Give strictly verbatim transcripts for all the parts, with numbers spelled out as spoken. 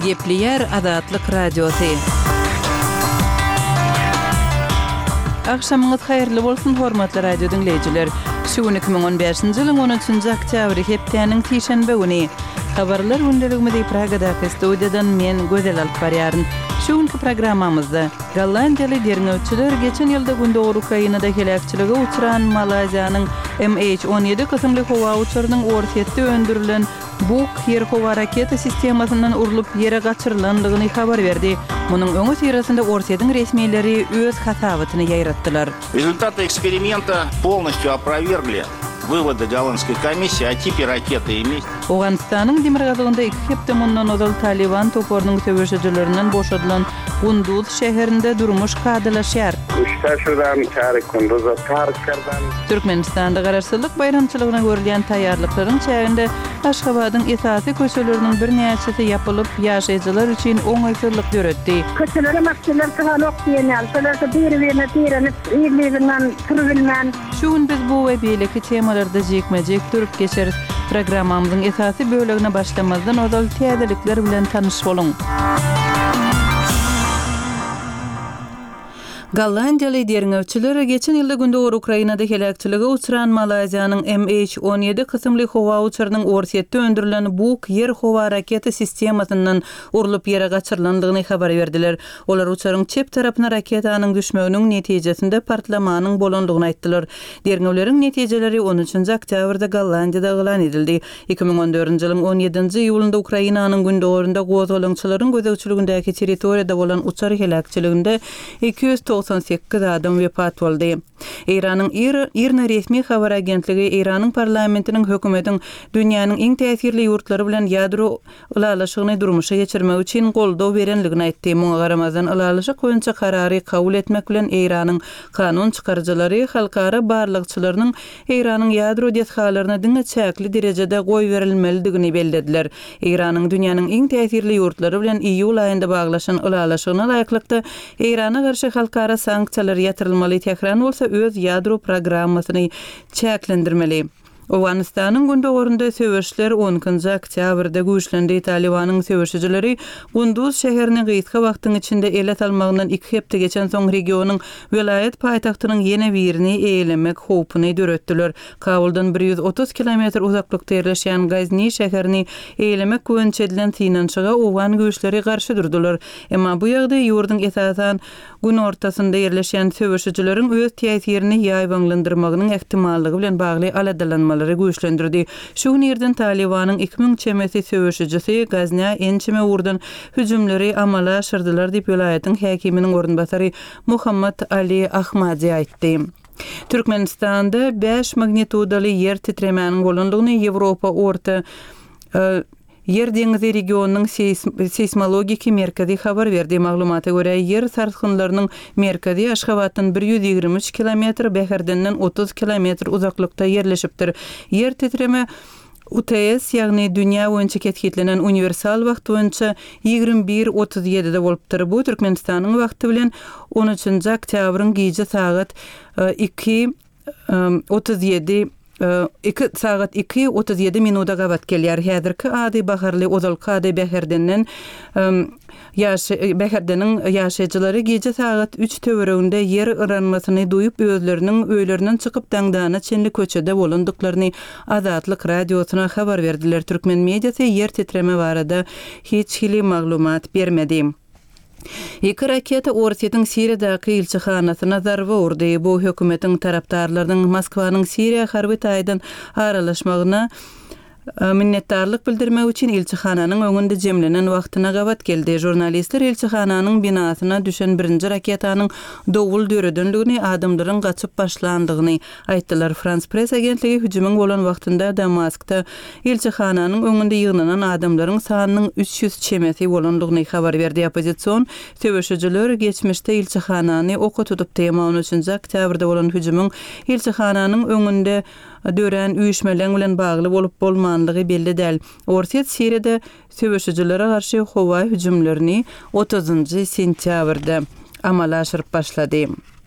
Gepleyer Azatlyk Radiosu. Akşamınız hayırlı bolsun hormatly radio dinleyijiler. Şu iki bin on beşinji ýylyň on üçünji oktýabry hepdeniň tişenbe güni. Habarlar gündeliginde Praga'daki studiyadan men Gözel alyp barýaryn. Şu günkü programmamyzda Gollandiýaly derňewçiler geçen ýylda günde Ukrainada helakçylyga uçuran Malaziýanyň M H on ýedi kysymly howa uçurynyň ortatda öndürilen Buk ýer howa raketa sistemasynyň urulyp ýere gaçyrylandygyny habar berdi. Munyň öňü tirasynda ortatyň resmiýetleri öz hasabatyny ýaýratdylar. Результаты эксперимента полностью опровергли выводы Голландской комиссии о типе ракеты и месте. Owganistanyň Demirgazygynda iki hepde mundan ozal Taliban toporynyň töweşejilerinden boşadylan Gunduz şäherinde durmuş kadalaşýar. Uştaşydan çary Gunduz'a tarkardan. Türkmenistanda garaşsyzlyk bayramçylygyna görülýän taýýarlyklaryň çäginde Aşgabatyň esasy köçeleriniň bir näçesi ýapylyp ýaşaýjylar üçin oňaýsızlyk döretdi. Köçelere maksimler kahalok diýenler, şolarsa bir-birine tirenip, ýerlerinden türbilmän. Şu gün biz bu we beýleki temalarda jekmejek durup geçeriz. Programmamyzyň esasy bölegine başlamazdan ozal täzelikler bilen tanyş boluň. Gollandiýaly derňewçiler geçen ýylda günde Ukrainada helakçylyga uçuran Malaziýanyň M H on ýedi kysymly howa uçurynyň ortatda öndürilen Buk ýer howa raketa sistemasynyň urulyp ýere gaçyrylandygyny habar berdiler. Olar uçuryň çep tarapyna raketanyň düşmeginiň netijesinde partlamanyň bolandygyny aýtdylar. Derňewleriň netijeleri on üçünji oktýabrda Gollandiýada elan edildi. iki bin on dördünji ýylyň on ýedinji iýulynda Ukrainanyň gündegorunda gozgalançylaryň gözeçiligindäki territoriýada bolan uçar helakçylygynda iki ýüz doksan sekiz adam wepat boldy. Iranyň Irna resmi habar agentligi Iranyň parlamentiniň hökümetiň dünýäniň iň täsirli ýurtlary bilen ýadro ulalaşygyny durmuşa geçirmek üçin goldaw berenligini aýtdy. Muňa garamazdan ulalaşyk boýunça karary kabul etmek bilen Iranyň kanun çykarjylary halkara barlykçylarynyň Iranyň ýadro dethalaryna diňe çäkli derejede goý berilmelidigini bellädiler. Iranyň dünýäniň iň täsirli ýurtlary bilen iýul aýynda baglaşan ulalaşygyna laýyklykda Irana garşy halkara sanksiýalar ýatyrylmaly, tehran bolsa öz ýadro programmasyny çäklendirmeli. Owganistanyň gündegorunda söwüşler on ikinji oktýabrda güýçlendi. Talibanyň söwüşçileri Gunduz şäherini gysga wagtyň içinde ele salmagyndan iki hepde geçen soň regionyň welaýet paýtagtynyň ýene birini eýlemek howpuny döretdiler. Kabuldan bir ýüz otuz kilometr uzaklykda ýerleşýän Gazni şäherini eýlemek güýnç edilen synançyga owgan güýçleri garşy durdular. Emma bu ýagdaý ýurdun esasan gün ortasynda ýerleşýän söwüşçileriň öz täsirini ýaýbanlandyrmagynyň ehtimallygy bilen bagly aladalanmaly güýçlendirdi. Şu ýerden Talibanyň iki ming çemesi söwüşçisi Gazna ençime urdan hüjümleri amala aşyrdylar diýip welaýatyň häkiminiň orunbasary Muhammad Ali Ahmadi aýtdy. Türkmenistanda beş magnitudaly yer titremäniň bolandygyny Ýewropa orta Yer deňizi regionynyň seismologiki merkezi habar berdi. Maglumata görä yer sarsgynlarynyň merkezi Aşgabatdan bir ýüz ýigirme üç kilometr, Bäherdenden otuz kilometr uzaklykda ýerleşipdir. Yer titreme U T S ýagny dünýä boýunça ketkitlenen universal wagt boýunça ýigirme bir otuz ýedide bolupdyr. Bu Türkmenistanyň wagty bilen on üçünji oktýabryň gije sagat iki otuz ýedi iki saat iki otuz ýedi minuta gabat gelýär. Häzirki ady baharly ozal kady Bäherdenden ýaşy Bäherdeniň ýaşaýjylary gije saat üç töwereginde yer ıranmasyny duýup özleriniň öýlerinden çykyp daňdana çenli köçede bolandyklaryny Azatlyk radiosyna habar berdiler. Türkmen mediasy yer titreme barada hiç hili maglumat bermedi. Iki raketa ortatyň Siriýadaky ilçihanasyna zarba urdy. Bu hökümetiň tarapdarlarynyň Moskwanyň Siriýa harby taýdan aralaşmagyna minnetdarlyk bildirmek üçin ilçihananyň öňünde jemlenen wagtyna gabat geldi. Jurnalistler ilçihananyň binasyna düşen birinji raketanyň dowul döredenligini, adamlaryň gaçyp başlandygyny aýtdylar. France Press agentligi hüjümüň bolan wagtynda Damaskda ilçihananyň öňünde ýygnanan adamlaryň sanynyň üç ýüz çemesi bolandygyny habar berdi. Opozisiýon söwüşçiler geçmişde ilçihanany oka tutup tema on üçünji oktýabrda bolan hüjümüň ilçihananyň öňünde dören üýüşmeleň bilen bagly bolup bolmandygy belli däl. Orta Siriýada söwüşçilere garşy howa hüjümlerini otuzunji sentýabrda amala aşyryp başlady.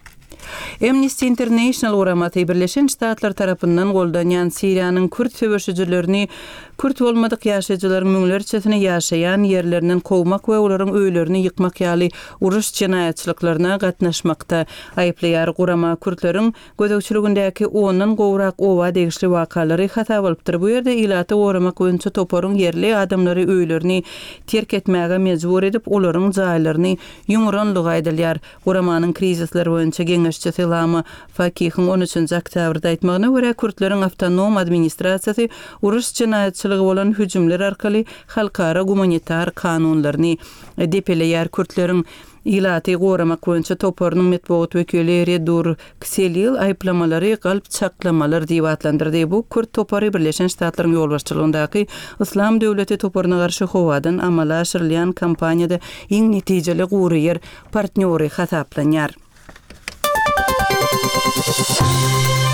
Amnesty International uramaty Birleşen Ştatlar tarapyndan goldanýan Siriýanyň Kürt söwüşçilerini Kürt bolmadyk ýaşaýjylaryň müňlerçesine ýaşaýan ýerlerinden kowmak we olaryň öýlerini ýykmak ýaly uruş jinaýatçylyklaryna gatnaşmakda aýplaýar urama Kürtleriň gözegçiligindäki ondan gowrak owa degişli wakalary hata bolupdyr. Bu ýerde ilaty uramak boýunça toporyň yerli adamlary öýlerini terk etmäge mejbur edip olaryň jaýlaryny ýumranlyk aýdylýar. Uramanyň krizisleri boýunça geňeşçisi Lama Fakihin on üçünji oktýabrda aýtmagyna görä Kürtlerin awtonom administrasiýasy uruş jinaýatçylygy bolan hüjümler arkaly halkara gumanitar kanunlaryny depeleýär. Kürtlerin ilaty goramak boýunça toporynyň medeniýet wekili Redur Kselil aýplamalary galp çaklamalar diýip adlandyrdy. Bu Kürt topary Birleşen Ştatlaryň ýolbaşçylygyndaky Islam döwleti toporyna garşy howadan amala aşyrylýan kampaniýada iň netijeli gurýer partnýory hasaplanýar.